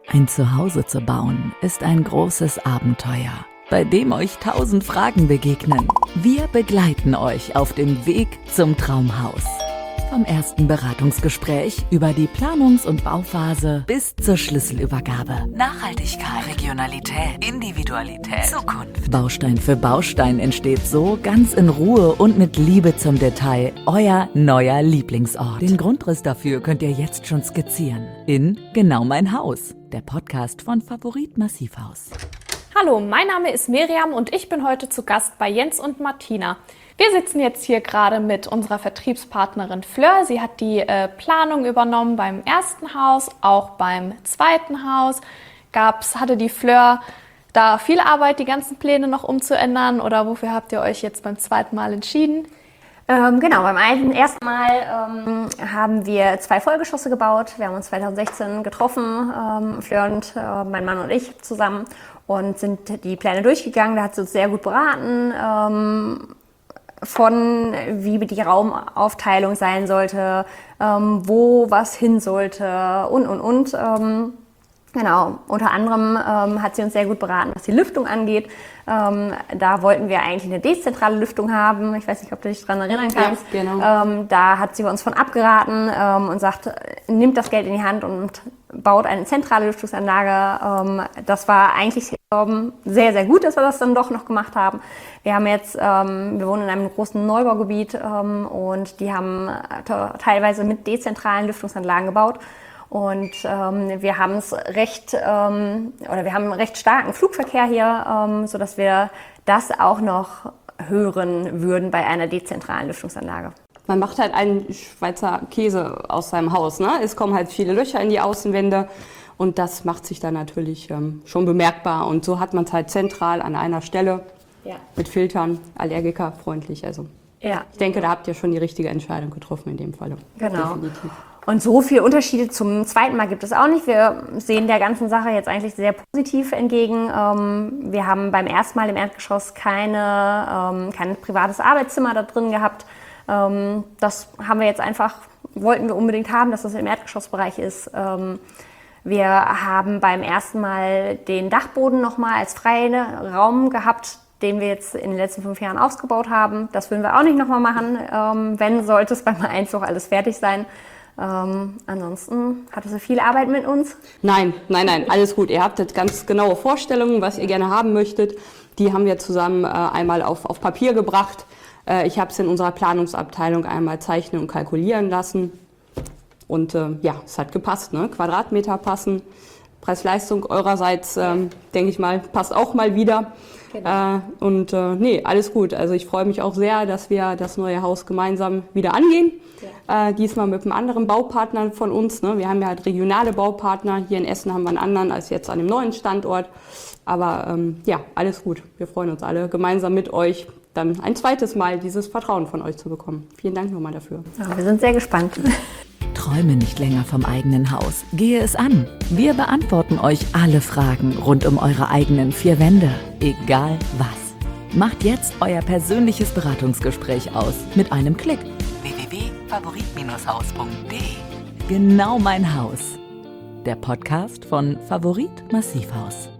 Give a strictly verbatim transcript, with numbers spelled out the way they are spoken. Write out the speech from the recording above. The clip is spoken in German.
Ein Zuhause zu bauen ist ein großes Abenteuer, bei dem euch tausend Fragen begegnen. Wir begleiten euch auf dem Weg zum Traumhaus. Vom ersten Beratungsgespräch über die Planungs- und Bauphase bis zur Schlüsselübergabe. Nachhaltigkeit, Regionalität, Individualität, Zukunft. Baustein für Baustein entsteht so ganz in Ruhe und mit Liebe zum Detail euer neuer Lieblingsort. Den Grundriss dafür könnt ihr jetzt schon skizzieren in Genau mein Haus, der Podcast von Favorit Massivhaus. Hallo, mein Name ist Miriam und ich bin heute zu Gast bei Jens und Martina. Wir sitzen jetzt hier gerade mit unserer Vertriebspartnerin Fleur. Sie hat die äh, Planung übernommen beim ersten Haus, auch beim zweiten Haus. Gab's, hatte die Fleur da viel Arbeit, die ganzen Pläne noch umzuändern, oder wofür habt ihr euch jetzt beim zweiten Mal entschieden? Ähm, genau, beim einen, ersten Mal ähm, haben wir zwei Vollgeschosse gebaut. Wir haben uns zwanzig sechzehn getroffen, ähm, Fleur und äh, mein Mann und ich zusammen, und sind die Pläne durchgegangen. Da hat sie uns sehr gut beraten, ähm, von wie die Raumaufteilung sein sollte, ähm, wo was hin sollte und, und, und. Ähm, genau, unter anderem ähm, hat sie uns sehr gut beraten, was die Lüftung angeht. Ähm, da wollten wir eigentlich eine dezentrale Lüftung haben. Ich weiß nicht, ob du dich daran erinnern kannst. Ja, genau. Ähm, da hat sie uns von abgeraten ähm, und sagt, nimmt das Geld in die Hand und baut eine zentrale Lüftungsanlage. Ähm, das war eigentlich ähm, sehr, sehr gut, dass wir das dann doch noch gemacht haben. Wir haben jetzt, ähm, wir wohnen in einem großen Neubaugebiet ähm, und die haben äh, teilweise mit dezentralen Lüftungsanlagen gebaut. Und ähm, wir haben es recht, ähm, oder wir haben einen recht starken Flugverkehr hier, ähm, sodass wir das auch noch hören würden bei einer dezentralen Lüftungsanlage. Man macht halt einen Schweizer Käse aus seinem Haus, ne? Es kommen halt viele Löcher in die Außenwände und das macht sich dann natürlich ähm, schon bemerkbar. Und so hat man es halt zentral an einer Stelle, ja, mit Filtern, allergikerfreundlich. Also ja. Ich denke, da habt ihr schon die richtige Entscheidung getroffen in dem Falle. Genau. Definitiv. Und so viele Unterschiede zum zweiten Mal gibt es auch nicht. Wir sehen der ganzen Sache jetzt eigentlich sehr positiv entgegen. Ähm, wir haben beim ersten Mal im Erdgeschoss keine, ähm, kein privates Arbeitszimmer da drin gehabt. Ähm, das haben wir jetzt einfach, wollten wir unbedingt haben, dass das im Erdgeschossbereich ist. Ähm, wir haben beim ersten Mal den Dachboden nochmal als freien Raum gehabt, den wir jetzt in den letzten fünf Jahren ausgebaut haben. Das würden wir auch nicht nochmal machen. Ähm, wenn, sollte es beim Einzug alles fertig sein. Ähm, ansonsten hattest du viel Arbeit mit uns? Nein, nein, nein, alles gut. Ihr habt jetzt ganz genaue Vorstellungen, was ihr gerne haben möchtet. Die haben wir zusammen äh, einmal auf, auf Papier gebracht. Äh, ich habe es in unserer Planungsabteilung einmal zeichnen und kalkulieren lassen. Und äh, ja, es hat gepasst, ne? Quadratmeter passen. Preis-Leistung eurerseits, ähm, denke ich mal, passt auch mal wieder. Genau. Äh, und äh, nee, alles gut. Also ich freue mich auch sehr, dass wir das neue Haus gemeinsam wieder angehen. Ja. Äh, diesmal mit einem anderen Baupartner von uns. Ne? Wir haben ja halt regionale Baupartner. Hier in Essen haben wir einen anderen als jetzt an dem neuen Standort. Aber ähm, ja, alles gut. Wir freuen uns alle, gemeinsam mit euch dann ein zweites Mal dieses Vertrauen von euch zu bekommen. Vielen Dank nochmal dafür. Ja, wir sind sehr gespannt. Träume nicht länger vom eigenen Haus. Gehe es an. Wir beantworten euch alle Fragen rund um eure eigenen vier Wände. Egal was. Macht jetzt euer persönliches Beratungsgespräch aus mit einem Klick. w w w punkt favorit haus punkt d e Genau mein Haus. Der Podcast von Favorit Massivhaus.